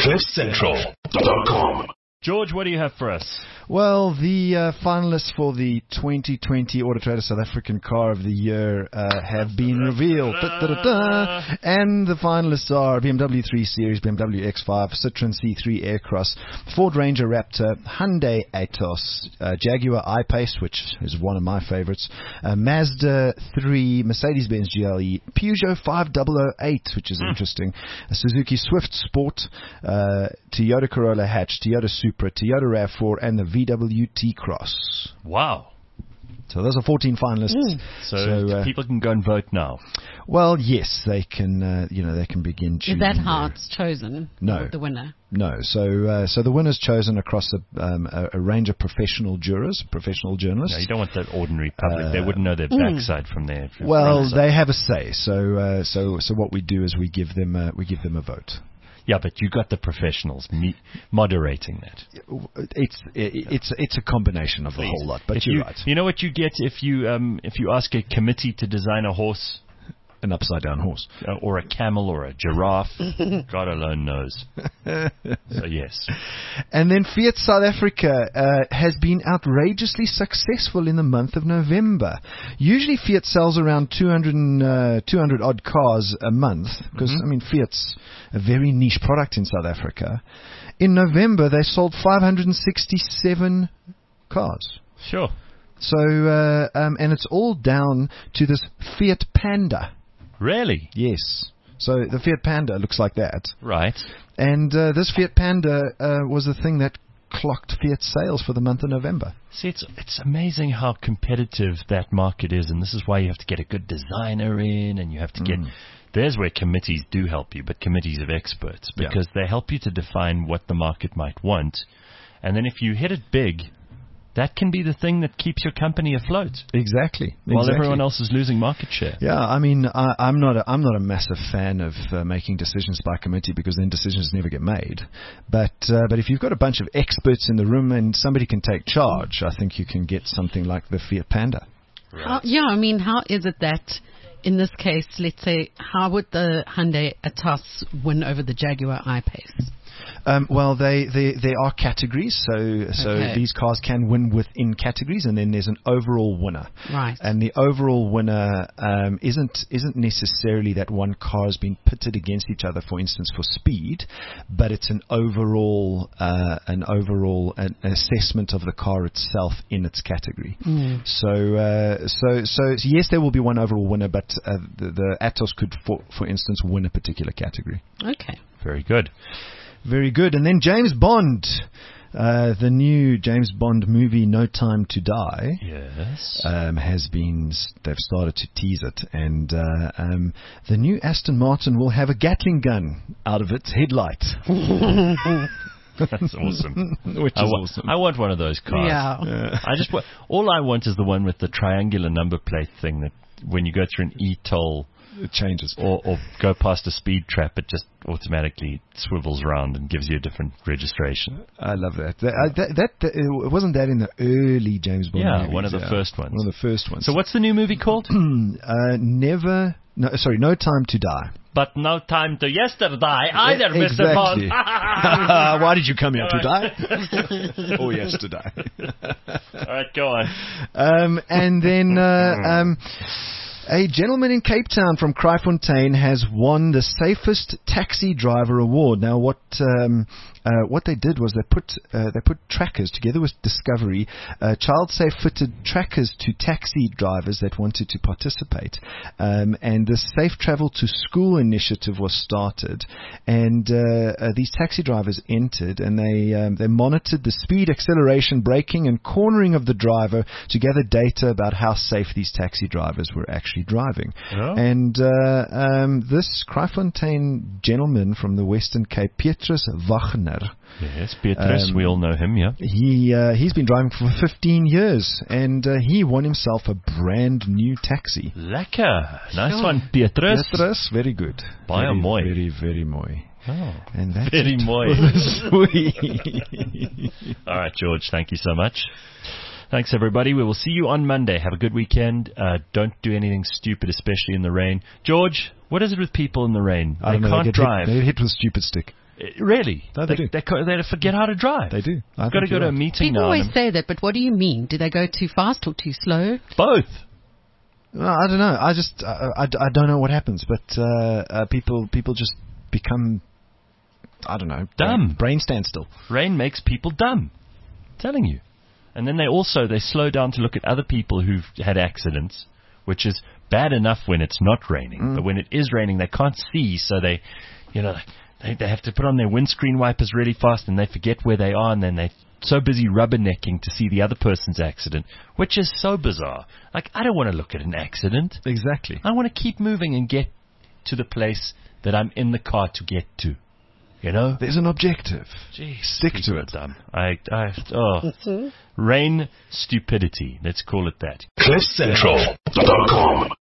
CliffCentral.com. George, what do you have for us? Well, the finalists for the 2020 Auto Trader South African Car of the Year have been revealed. And the finalists are BMW 3 Series, BMW X5, Citroen C3 Aircross, Ford Ranger Raptor, Hyundai Atos, Jaguar I-Pace, which is one of my favorites, Mazda 3, Mercedes-Benz GLE, Peugeot 5008, which is interesting, Suzuki Swift Sport, Toyota Corolla Hatch, Toyota Supra, Toyota RAV4, and the VW T-Cross. Wow. So those are 14 finalists. So people can go and vote now. Well, yes, they can. They can begin choosing. Is that how it's chosen? No, the winner. No. So the winner's chosen across a range of professional jurors, professional journalists. No, you don't want that ordinary public. They wouldn't know their backside from there. Well, they have a say. So what we do is we give them a vote. Yeah, but you got the professionals moderating that. It's a combination of the whole lot. But you're right. You know what you get if you ask a committee to design a horse? An upside down horse. Or a camel or a giraffe. God alone knows. So, yes. And then Fiat South Africa has been outrageously successful in the month of November. Usually Fiat sells around 200 odd cars a month because, Fiat's a very niche product in South Africa. In November, they sold 567 cars. Sure. So, and it's all down to this Fiat Panda. Really? Yes. So the Fiat Panda looks like that. Right. And this Fiat Panda was the thing that clocked Fiat sales for the month of November. See, it's amazing how competitive that market is, and this is why you have to get a good designer in, and you have to get... There's where committees do help you, but committees of experts, because they help you to define what the market might want. And then if you hit it big... That can be the thing that keeps your company afloat. Exactly. While everyone else is losing market share. Yeah, I'm not a massive fan of making decisions by committee because then decisions never get made. But if you've got a bunch of experts in the room and somebody can take charge, I think you can get something like the Fiat Panda. Right. How is it that in this case, let's say, how would the Hyundai Atos win over the Jaguar I-Pace? Well, there are categories, so these cars can win within categories, and then there's an overall winner. Right. And the overall winner isn't necessarily that one car has been pitted against each other, for instance, for speed, but it's an overall assessment of the car itself in its category. So yes, there will be one overall winner, but the Atos could, for instance, win a particular category. Okay. Very good. Very good. And then James Bond, the new James Bond movie, No Time to Die, yes, they've started to tease it. And the new Aston Martin will have a Gatling gun out of its headlight. That's awesome. Which is awesome. I want one of those cars. Yeah. All I want is the one with the triangular number plate thing that when you go through an e-toll, it changes. Or go past a speed trap, it just automatically swivels around and gives you a different registration. I love that. Wasn't that in the early James Bond movies? One of the first ones. One of the first ones. So what's the new movie called? No Time to Die. But no time to yesterday either, Mr. Bond. Why did you come here to die? Or yesterday. All right, go on. And then... a gentleman in Cape Town from Kraaifontein has won the Safest Taxi Driver Award. Now, what they did was they put trackers together with Discovery, child-safe fitted trackers to taxi drivers that wanted to participate, and the Safe Travel to School initiative was started. And these taxi drivers entered, and they monitored the speed, acceleration, braking, and cornering of the driver to gather data about how safe these taxi drivers were actually driving. Oh. And this Kraaifontein gentleman from the Western Cape, Petrus Wagner. Yes, Petrus, we all know him, yeah. He's been driving for 15 years, and he won himself a brand new taxi. Lekker. Nice one, Petrus. Petrus, very good. Baie mooi. Very, very mooi. Oh, and that's very mooi. All right, George, thank you so much. Thanks, everybody. We will see you on Monday. Have a good weekend. Don't do anything stupid, especially in the rain. George, what is it with people in the rain? They can't drive. They're hit with stupid stick. Really? No, they do. They forget how to drive. They do. I've got to go to a meeting People now. always say that, but what do you mean? Do they go too fast or too slow? Both. Well, I don't know. I don't know what happens, but people just become, I don't know, dumb. Brain standstill. Rain makes people dumb. I'm telling you. And then they slow down to look at other people who've had accidents, which is bad enough when it's not raining, but when it is raining, they can't see, so they have to put on their windscreen wipers really fast, and they forget where they are, and then they're so busy rubbernecking to see the other person's accident, which is so bizarre. Like, I don't want to look at an accident. Exactly. I want to keep moving and get to the place that I'm in the car to get to. You know? There's an objective. Jeez, stick to it. Dumb. Rain stupidity. Let's call it that. CliffCentral.com